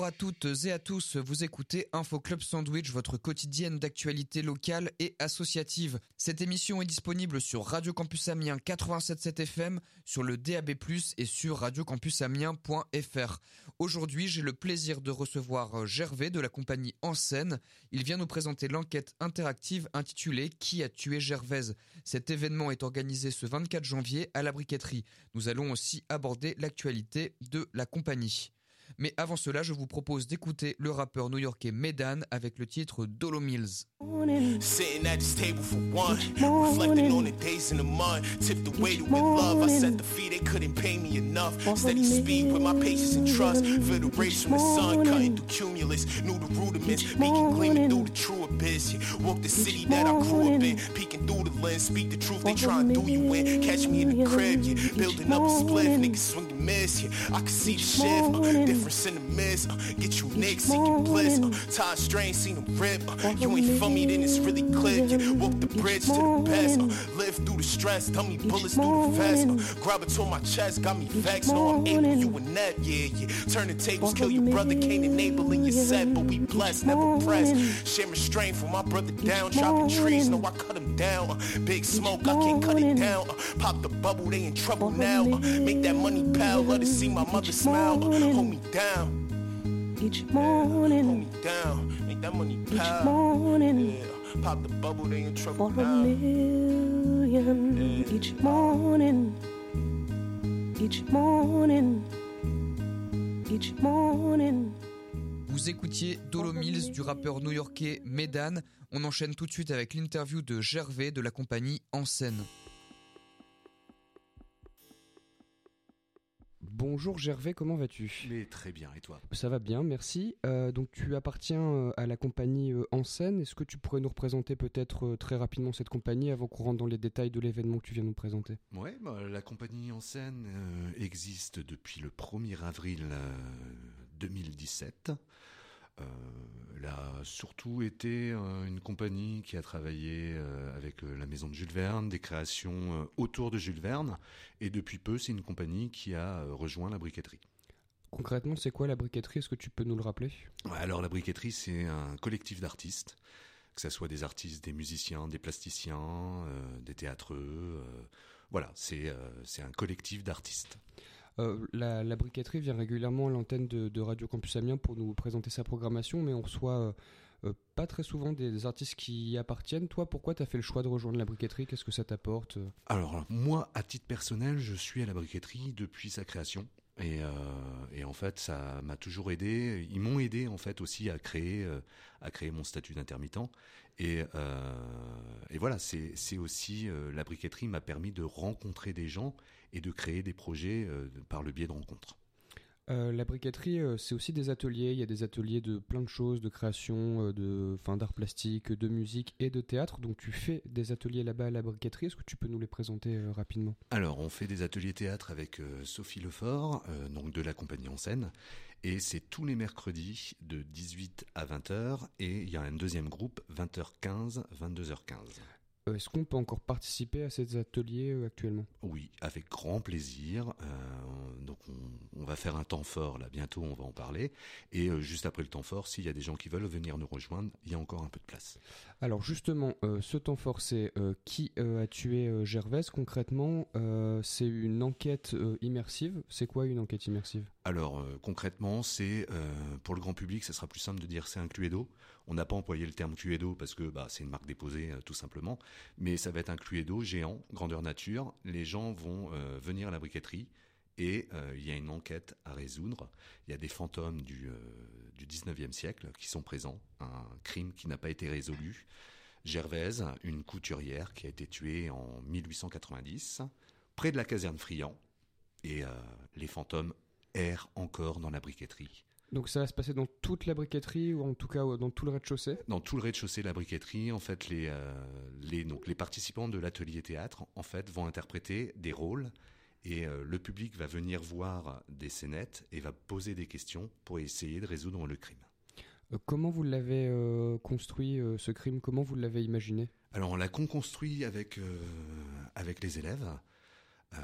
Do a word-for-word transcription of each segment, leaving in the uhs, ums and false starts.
à toutes et à tous, vous écoutez Info Club Sandwich, votre quotidienne d'actualité locale et associative. Cette émission est disponible sur Radio Campus Amiens quatre-vingt-sept virgule sept F M, sur le D A B plus, et sur radio campus amiens point F R. Aujourd'hui, j'ai le plaisir de recevoir Gervais de la compagnie En Scène. Il vient nous présenter l'enquête interactive intitulée « Qui a tué Gervaise ?» Cet événement est organisé ce vingt-quatre janvier à la Briqueterie. Nous allons aussi aborder l'actualité de la compagnie. Mais avant cela, je vous propose d'écouter le rappeur new-yorkais Medan avec le titre Dolo Mills. Sitting at this table for one, reflecting on the days in the mud, tipped the weight with love. I set the fee, they couldn't pay me enough. Steady speed with my patience and trust. Feel the rays from the sun, cutting through cumulus. Knew the rudiments, making gleaming through the true abyss. Yeah. Walk the city that I grew up in, peeking through the lens. Speak the truth, they try and do you in. Catch me in the crib, yeah. Building up a spliff, niggas swinging miss. Yeah. I can see the shift, uh, difference in the mist. Uh, get you niggas seeking bliss. Uh, Tied strain, seen them rip. Uh, you ain't for me, then it's really clear. Yeah. Walk the bridge to the best. Uh, live through the stress, tell me bullets through the vest. Uh, grab it to my chest, got me vexed. No, I'm able, you a net, yeah, yeah. Turn the tables, kill your brother, can't enable in your set. But we blessed, never pressed. Share strength for my brother down, chopping trees. No, I cut him down. Uh, big smoke, I can't cut it down. Uh, pop the bubble, they in trouble now. Uh, make that money pal, let it see my mother smile. Uh, hold me down. Each morning, hold me down, make that money pal. Each morning, yeah. Pop the bubble, they in trouble for now. a million. Yeah. Each morning, each morning, each morning. Vous écoutiez Dolo Mills du rappeur new-yorkais Medan. On enchaîne tout de suite avec l'interview de Gervais de la compagnie En Scène. Bonjour Gervais, comment vas-tu ? Mais très bien, et toi ? Ça va bien, merci. Euh, donc tu appartiens à la compagnie En Scène. Est-ce que tu pourrais nous représenter peut-être très rapidement cette compagnie avant qu'on rentre dans les détails de l'événement que tu viens nous présenter ? Ouais, bah, la compagnie En Scène euh, existe depuis le premier avril euh, deux mille dix-sept. Euh, elle a surtout été euh, une compagnie qui a travaillé euh, avec euh, la maison de Jules Verne, des créations euh, autour de Jules Verne, et depuis peu, c'est une compagnie qui a euh, rejoint la Briqueterie. Concrètement, c'est quoi la Briqueterie ? Est-ce que tu peux nous le rappeler ? Ouais, alors la Briqueterie, c'est un collectif d'artistes, que ce soit des artistes, des musiciens, des plasticiens, euh, des théâtreux, euh, voilà, c'est, euh, c'est un collectif d'artistes. Euh, la, la Briqueterie vient régulièrement à l'antenne de, de Radio Campus Amiens pour nous présenter sa programmation, mais on reçoit euh, euh, pas très souvent des, des artistes qui y appartiennent. Toi, pourquoi tu as fait le choix de rejoindre la Briqueterie ? Qu'est-ce que ça t'apporte ? Alors, moi, à titre personnel, je suis à la Briqueterie depuis sa création. Et, euh, et en fait, ça m'a toujours aidé. Ils m'ont aidé en fait aussi à créer, euh, à créer mon statut d'intermittent. Et, euh, et voilà, c'est, c'est aussi euh, la Briqueterie m'a permis de rencontrer des gens et de créer des projets euh, par le biais de rencontres. Euh, la Briqueterie, euh, c'est aussi des ateliers. Il y a des ateliers de plein de choses, de création, euh, de, enfin, d'art plastique, de musique et de théâtre. Donc tu fais des ateliers là-bas à la Briqueterie. Est-ce que tu peux nous les présenter euh, rapidement ? Alors, on fait des ateliers théâtre avec euh, Sophie Lefort, euh, donc de la compagnie En Scène. Et c'est tous les mercredis de dix-huit à vingt heures. Et il y a un deuxième groupe, vingt heures quinze, vingt-deux heures quinze. Euh, est-ce qu'on peut encore participer à ces ateliers euh, actuellement ? Oui, avec grand plaisir. Euh, donc on, on va faire un temps fort là, bientôt on va en parler. Et euh, juste après le temps fort, s'il y a des gens qui veulent venir nous rejoindre, il y a encore un peu de place. Alors justement, euh, ce temps fort, c'est euh, qui euh, a tué euh, Gervaise concrètement euh, c'est une enquête euh, immersive. C'est quoi une enquête immersive ? Alors euh, concrètement, c'est euh, pour le grand public, ça sera plus simple de dire c'est un Cluedo. On n'a pas employé le terme Cluedo parce que bah, c'est une marque déposée euh, tout simplement. Mais ça va être un Cluedo géant, grandeur nature. Les gens vont euh, venir à la Briqueterie et euh, il y a une enquête à résoudre. Il y a des fantômes du, euh, du dix-neuvième siècle qui sont présents. Un crime qui n'a pas été résolu. Gervaise, une couturière qui a été tuée en mille huit cent quatre-vingt-dix, près de la caserne Friant. Et euh, les fantômes errent encore dans la Briqueterie. Donc ça va se passer dans toute la Briqueterie ou en tout cas dans tout le rez-de-chaussée ? Dans tout le rez-de-chaussée de la Briqueterie, en fait, les, euh, les, donc, les participants de l'atelier théâtre en fait, vont interpréter des rôles et euh, le public va venir voir des scénettes et va poser des questions pour essayer de résoudre le crime. Euh, comment vous l'avez euh, construit euh, ce crime ? Comment vous l'avez imaginé ? Alors on l'a construit avec, euh, avec les élèves. Euh,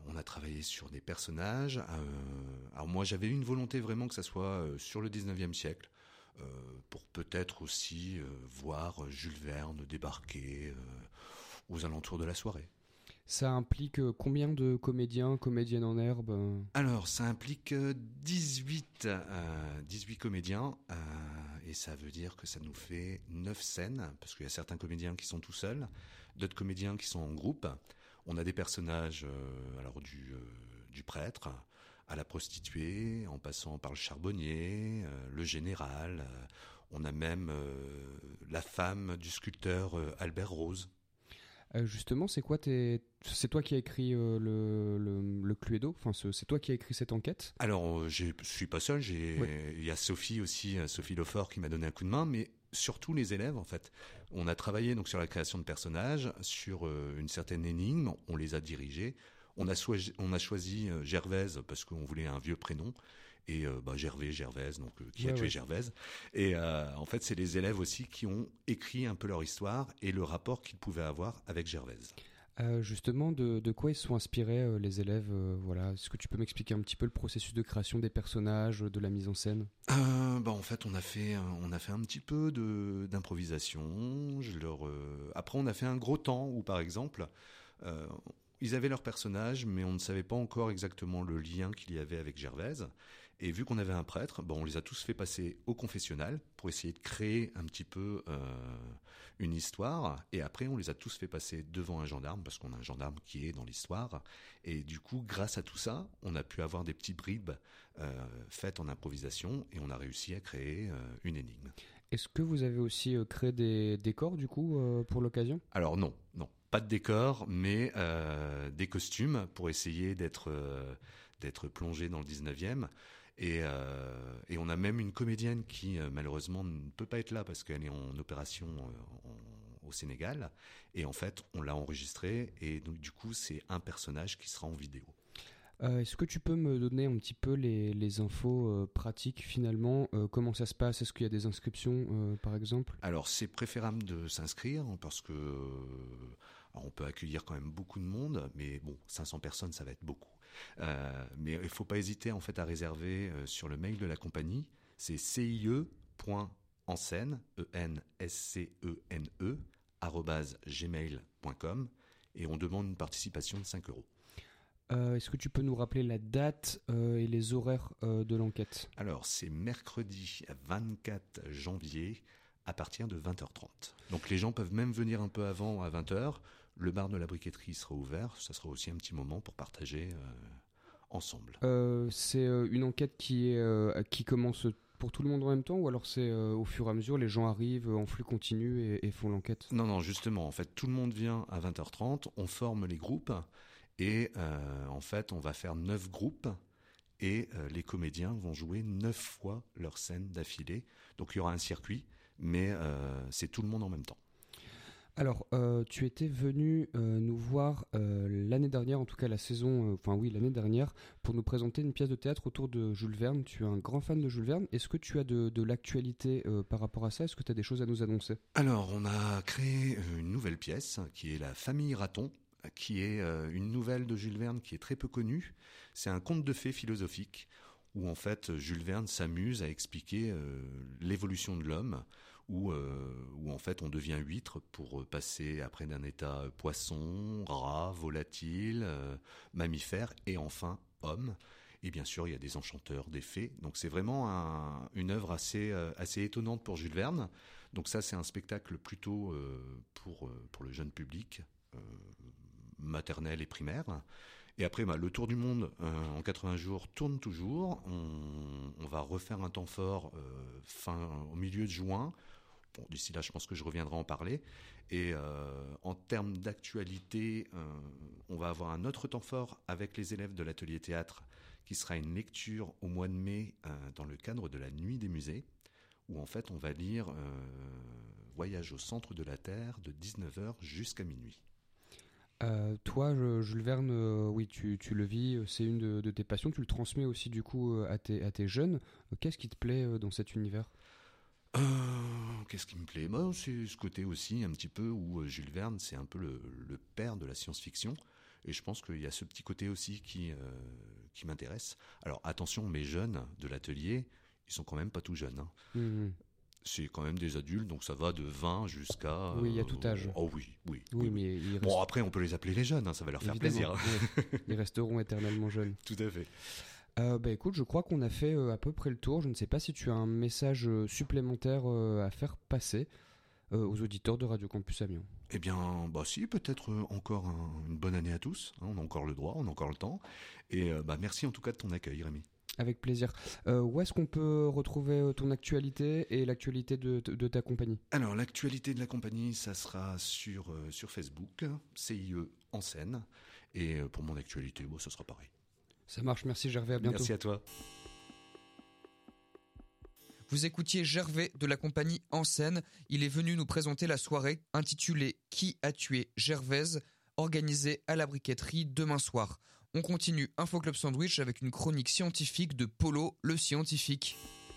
on a travaillé sur des personnages. Euh, alors moi, j'avais une volonté vraiment que ça soit euh, sur le dix-neuvième siècle, euh, pour peut-être aussi euh, voir Jules Verne débarquer euh, aux alentours de la soirée. Ça implique euh, combien de comédiens, comédiennes en herbe euh Alors, ça implique euh, dix-huit, euh, dix-huit comédiens, euh, et ça veut dire que ça nous fait neuf scènes, parce qu'il y a certains comédiens qui sont tout seuls, d'autres comédiens qui sont en groupe. On a des personnages, euh, alors du, euh, du prêtre à la prostituée, en passant par le charbonnier, euh, le général. Euh, on a même euh, la femme du sculpteur euh, Albert Rose. Euh, justement, c'est quoi tes... C'est toi qui as écrit euh, le, le, le Cluedo, enfin, c'est, c'est toi qui as écrit cette enquête? Alors, euh, je suis pas seul, j'ai... Oui. il y a Sophie aussi, euh, Sophie Lefort qui m'a donné un coup de main, mais surtout les élèves en fait. On a travaillé donc sur la création de personnages, sur euh, une certaine énigme, on les a dirigés. On a, soi- on a choisi euh, Gervaise parce qu'on voulait un vieux prénom. Et euh, bah, Gervais, Gervaise, donc euh, qui Ouais, a tué ouais. Gervaise. Et euh, en fait, c'est les élèves aussi qui ont écrit un peu leur histoire et le rapport qu'ils pouvaient avoir avec Gervaise. Euh, justement, de, de quoi ils se sont inspirés, euh, les élèves euh, voilà. Est-ce que tu peux m'expliquer un petit peu le processus de création des personnages, de la mise en scène? Euh, bah en fait, on a fait, euh, on a fait un petit peu de d'improvisation. Je leur, euh, après, on a fait un gros temps où, par exemple, euh, ils avaient leur personnage, mais on ne savait pas encore exactement le lien qu'il y avait avec Gervaise. Et vu qu'on avait un prêtre, bon, on les a tous fait passer au confessionnal pour essayer de créer un petit peu euh, une histoire. Et après, on les a tous fait passer devant un gendarme, parce qu'on a un gendarme qui est dans l'histoire. Et du coup, grâce à tout ça, on a pu avoir des petites bribes euh, faites en improvisation et on a réussi à créer euh, une énigme. Est-ce que vous avez aussi euh, créé des décors, du coup, euh, pour l'occasion? Alors non, non, pas de décor, mais euh, des costumes pour essayer d'être euh, d'être plongé dans le dix-neuvième. Et, euh, et on a même une comédienne qui euh, malheureusement ne peut pas être là parce qu'elle est en opération euh, en- au Sénégal. Et en fait, on l'a enregistrée et donc du coup, c'est un personnage qui sera en vidéo. Euh, est-ce que tu peux me donner un petit peu les, les infos euh, pratiques finalement? Euh, comment ça se passe? Est-ce qu'il y a des inscriptions euh, par exemple? Alors, c'est préférable de s'inscrire parce que euh, alors, on peut accueillir quand même beaucoup de monde, mais bon, cinq cents personnes, ça va être beaucoup. Euh, mais il faut pas hésiter en fait à réserver euh, sur le mail de la compagnie. C'est c i e point enscène, e n s c e n e arobase gmail point com et on demande une participation de cinq euros. Euh, est-ce que tu peux nous rappeler la date euh, et les horaires euh, de l'enquête? Alors, c'est mercredi vingt-quatre janvier à partir de vingt heures trente. Donc les gens peuvent même venir un peu avant, à vingt heures. Le bar de la briqueterie sera ouvert. Ça sera aussi un petit moment pour partager euh, ensemble. Euh, c'est euh, une enquête qui, est, euh, qui commence pour tout le monde en même temps, ou alors c'est euh, au fur et à mesure, les gens arrivent en flux continu et, et font l'enquête? Non, non, justement, en fait, tout le monde vient à vingt heures trente. On forme les groupes et euh, en fait, on va faire neuf groupes. Et euh, les comédiens vont jouer neuf fois leur scène d'affilée. Donc il y aura un circuit, mais euh, c'est tout le monde en même temps. Alors, euh, tu étais venu euh, nous voir euh, l'année dernière, en tout cas la saison, euh, enfin oui, l'année dernière, pour nous présenter une pièce de théâtre autour de Jules Verne. Tu es un grand fan de Jules Verne. Est-ce que tu as de, de l'actualité euh, par rapport à ça? Est-ce que tu as des choses à nous annoncer? Alors, on a créé une nouvelle pièce qui est La Famille Raton, qui est euh, une nouvelle de Jules Verne qui est très peu connue. C'est un conte de fées philosophique où en fait Jules Verne s'amuse à expliquer euh, l'évolution de l'homme, où, euh, où en fait on devient huître pour passer après d'un état poisson, rat, volatile, euh, mammifère et enfin homme. Et bien sûr il y a des enchanteurs, des fées. Donc c'est vraiment un, une œuvre assez, euh, assez étonnante pour Jules Verne. Donc ça c'est un spectacle plutôt euh, pour, euh, pour le jeune public, euh, maternelle et primaire. Et après, bah, le Tour du Monde euh, en quatre-vingts jours tourne toujours. On, on va refaire un temps fort euh, fin, au milieu de juin. Bon, d'ici là, je pense que je reviendrai en parler. Et euh, en termes d'actualité, euh, on va avoir un autre temps fort avec les élèves de l'atelier théâtre, qui sera une lecture au mois de mai euh, dans le cadre de la Nuit des musées, où en fait on va lire euh, Voyage au centre de la Terre de dix-neuf heures jusqu'à minuit. Euh, toi, je- Jules Verne, euh, oui, tu, tu le vis, c'est une de, de tes passions, tu le transmets aussi du coup euh, à tes, à tes jeunes. Euh, Qu'est-ce qui te plaît euh, dans cet univers? Euh, qu'est-ce qui me plaît? Bah, c'est ce côté aussi un petit peu où euh, Jules Verne, c'est un peu le, le père de la science-fiction. Et je pense qu'il y a ce petit côté aussi qui, euh, qui m'intéresse. Alors attention, mes jeunes de l'atelier, ils sont quand même pas tout jeunes. Hein. Mmh. C'est quand même des adultes, donc ça va de vingt jusqu'à... Oui, il y a tout âge. Euh, oh oui, oui. Oui, oui, mais oui. ils Bon, restent- après, on peut les appeler les jeunes, hein, ça va leur faire évidemment, plaisir. ouais. Ils resteront éternellement jeunes. Tout à fait. Euh, bah écoute, je crois qu'on a fait euh, à peu près le tour. Je ne sais pas si tu as un message euh, supplémentaire euh, à faire passer euh, aux auditeurs de Radio Campus Amiens. Eh bien, bah si, peut-être euh, encore un- une bonne année à tous. Hein, on a encore le droit, on a encore le temps. Et euh, bah, merci en tout cas de ton accueil, Rémi. Avec plaisir. Euh, où est-ce qu'on peut retrouver euh, ton actualité et l'actualité de, de, de ta compagnie ? Alors, l'actualité de la compagnie, ça sera sur, euh, sur Facebook, C I E en scène. Et euh, pour mon actualité, bon, ça sera pareil. Ça marche, merci Gervais, à bientôt. Merci à toi. Vous écoutiez Gervais de la compagnie En Scène. Il est venu nous présenter la soirée intitulée « Qui a tué Gervaise ?», organisée à la briqueterie demain soir. On continue Info Club Sandwich avec une chronique scientifique de Polo, le scientifique.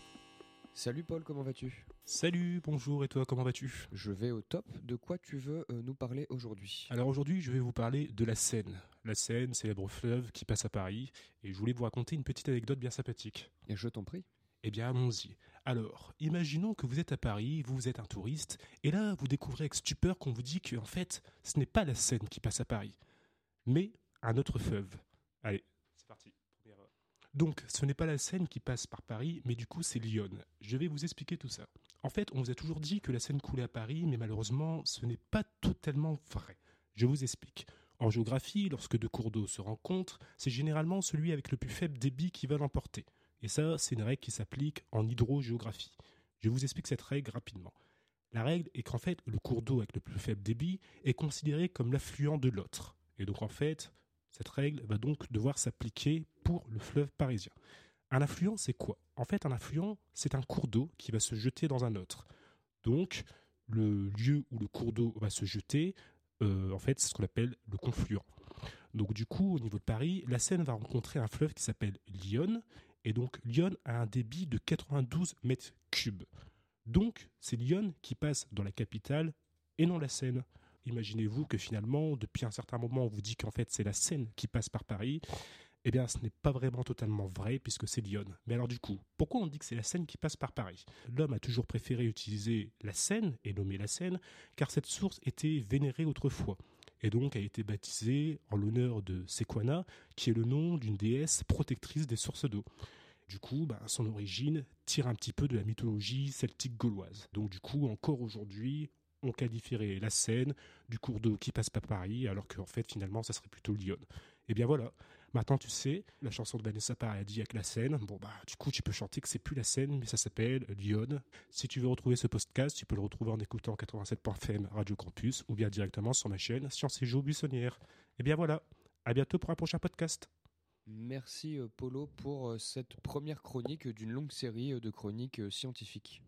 Salut Paul, comment vas-tu ? Salut, bonjour, et toi, comment vas-tu ? Je vais au top. De quoi tu veux euh, nous parler aujourd'hui ? Alors aujourd'hui, je vais vous parler de la Seine. La Seine, célèbre fleuve qui passe à Paris, et je voulais vous raconter une petite anecdote bien sympathique. Et je t'en prie. Eh bien, allons-y. Alors, imaginons que vous êtes à Paris, vous êtes un touriste, et là, vous découvrez avec stupeur qu'on vous dit que, en fait, ce n'est pas la Seine qui passe à Paris, mais un autre fleuve. Allez, c'est parti. Première... Donc, ce n'est pas la Seine qui passe par Paris, mais du coup, c'est l'Yonne. Je vais vous expliquer tout ça. En fait, on vous a toujours dit que la Seine coulait à Paris, mais malheureusement, ce n'est pas totalement vrai. Je vous explique. En géographie, lorsque deux cours d'eau se rencontrent, c'est généralement celui avec le plus faible débit qui va l'emporter. Et ça, c'est une règle qui s'applique en hydrogéographie. Je vous explique cette règle rapidement. La règle est qu'en fait, le cours d'eau avec le plus faible débit est considéré comme l'affluent de l'autre. Et donc en fait, cette règle va donc devoir s'appliquer pour le fleuve parisien. Un affluent, c'est quoi ? En fait, un affluent, c'est un cours d'eau qui va se jeter dans un autre. Donc, le lieu où le cours d'eau va se jeter, euh, en fait, c'est ce qu'on appelle le confluent. Donc, du coup, au niveau de Paris, la Seine va rencontrer un fleuve qui s'appelle l'Yonne. Et donc, l'Yonne a un débit de quatre-vingt-douze mètres cubes. Donc, c'est l'Yonne qui passe dans la capitale et non la Seine. Imaginez-vous que finalement, depuis un certain moment, on vous dit qu'en fait, c'est la Seine qui passe par Paris. Eh bien, ce n'est pas vraiment totalement vrai puisque c'est l'Yonne. Mais alors du coup, pourquoi on dit que c'est la Seine qui passe par Paris ? L'homme a toujours préféré utiliser la Seine et nommer la Seine car cette source était vénérée autrefois et donc a été baptisée en l'honneur de Sequana, qui est le nom d'une déesse protectrice des sources d'eau. Du coup, ben, son origine tire un petit peu de la mythologie celtique gauloise. Donc du coup, encore aujourd'hui, on qualifierait la Seine du cours d'eau qui passe par Paris, alors qu'en fait, finalement, ça serait plutôt l'Yonne. Et bien voilà, maintenant tu sais, la chanson de Vanessa Paradis avec la Seine, bon bah du coup tu peux chanter que c'est plus la Seine, mais ça s'appelle l'Yonne. Si tu veux retrouver ce podcast, tu peux le retrouver en écoutant quatre-vingt-sept point F M Radio Campus, ou bien directement sur ma chaîne Sciences et Géo Buissonnière. Et bien voilà, à bientôt pour un prochain podcast. Merci euh, Polo pour euh, cette première chronique d'une longue série euh, de chroniques euh, scientifiques.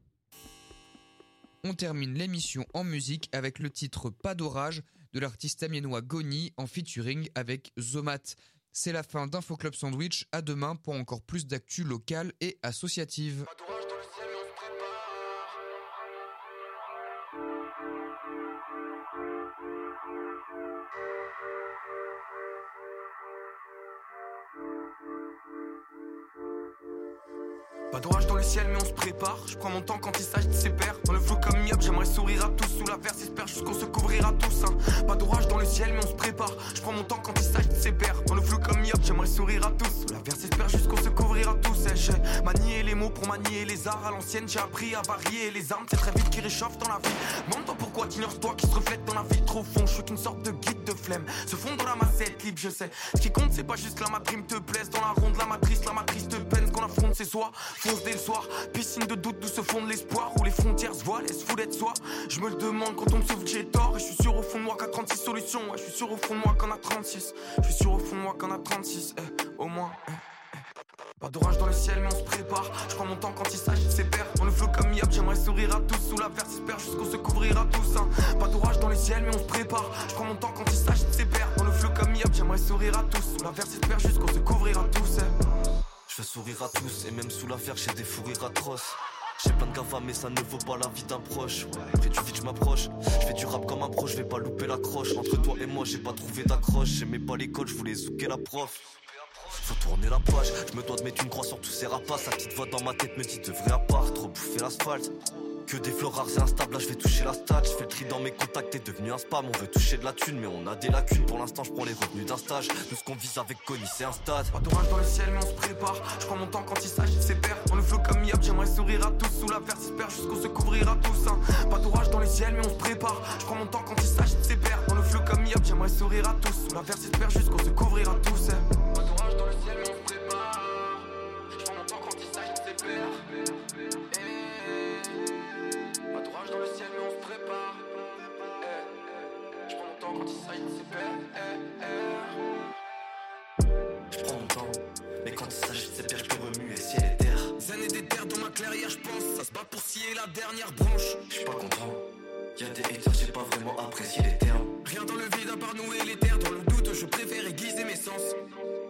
On termine l'émission en musique avec le titre Pas d'orage de l'artiste amiénois Goni en featuring avec Zomat. C'est la fin d'Info Club Sandwich. À demain pour encore plus d'actu locale et associative. Pas d'orage dans le ciel, mais on se prépare. Pas d'orage dans le ciel mais on se prépare. Je prends mon temps quand il s'agit de ses pairs. Dans le flou comme Yop, j'aimerais sourire à tous. Sous la verse espère jusqu'on se couvrira tous hein. Pas d'orage dans le ciel mais on se prépare. Je prends mon temps quand il s'agit de ses pairs. Dans le flou comme Yop, j'aimerais sourire à tous. Sous la verse espère jusqu'on se couvrira tous eh, j'ai manié les mots pour manier les arts. À l'ancienne j'ai appris à varier les armes. C'est très vite qui réchauffe dans la vie. Demande-toi pourquoi t'ignores toi qui se reflète dans la vie trop fond. Je suis qu'une sorte de guide de flemme. Se fond dans la massette libre je sais. Ce qui compte c'est pas juste que la matrime te plaise. Dans la ronde la matrice, la matrice te peine. Ce qu'on affronte c'est soi. Fonce dès le soir. Piscine de doute d'où se fonde l'espoir. Où les frontières se voient, laisse fou d'être soi. Je me le demande quand on me sauve que j'ai tort. Et je suis sûr au fond de moi qu'à trente-six solutions. Ouais, je suis sûr au fond de moi qu'en a trente-six. Je suis sûr au fond de moi qu'en a trente-six eh, au moins eh, eh. Pas d'orage dans le ciel mais on se prépare. Je prends mon temps quand il s'agit de ses pairs. Dans le flot comme Yop, j'aimerais sourire à tous. Sous la verse espère jusqu'on se couvrira tous hein. Pas d'orage dans le ciel mais on se prépare. Je prends mon temps quand il s'agit de ses pairs. Dans le flot comme Yop, j'aimerais sourire à tous. Sous la verse espère jusqu'on se couvrira tous eh. Je fais sourire à tous et même sous la verre j'ai des fous rires atroces. J'ai plein de gava mais ça ne vaut pas la vie d'un proche. Ouais, près du vide je m'approche. Je fais du rap comme un pro, je vais pas louper la croche. Entre toi et moi j'ai pas trouvé d'accroche. J'aimais pas l'école, je voulais zouker la prof. Faut tourner la page, je me dois de mettre une croix sur tous ces rapaces. Sa petite voix dans ma tête me dit de vrai à part, trop bouffer l'asphalte. Que des fleurs rares et instables, là je vais toucher la stat. Je fais le tri dans mes contacts, t'es devenu un spam. On veut toucher de la thune mais on a des lacunes. Pour l'instant je prends les revenus d'un stage. Nous ce qu'on vise avec Connie c'est un stade. Pas d'orage dans le ciel mais on se prépare. Je prends mon temps quand il s'agit de ses pairs. On le flow comme Yop, j'aimerais sourire à tous. Sous la verse j'espère jusqu'au se couvrir à tous hein. Pas d'orage dans le ciel mais on se prépare. Je prends mon temps quand il s'agit de ses pairs. On le flow comme Yop, j'aimerais sourire à tous. Sous la verse j'espère jusqu'au se couvrir à tous hein. Pas d'orage dans le ciel mais on se prépare. Je prends mon temps quand il s'agit de ses pairs. Pas d'orage dans le ciel mais on se prépare. Je prends mon temps quand il s'agit de ses pairs. Je prends mon temps, mais quand il s'agit de ses pairs, je peux remuer ciel et terre. Des années d'éther dans ma clairière, je pense. Ça se bat pour scier la dernière branche. Je suis pas content, y'a des haters, j'ai pas vraiment apprécié les termes. Rien dans le vide à part nous et les terres. Dans le doute, je préfère aiguiser mes sens.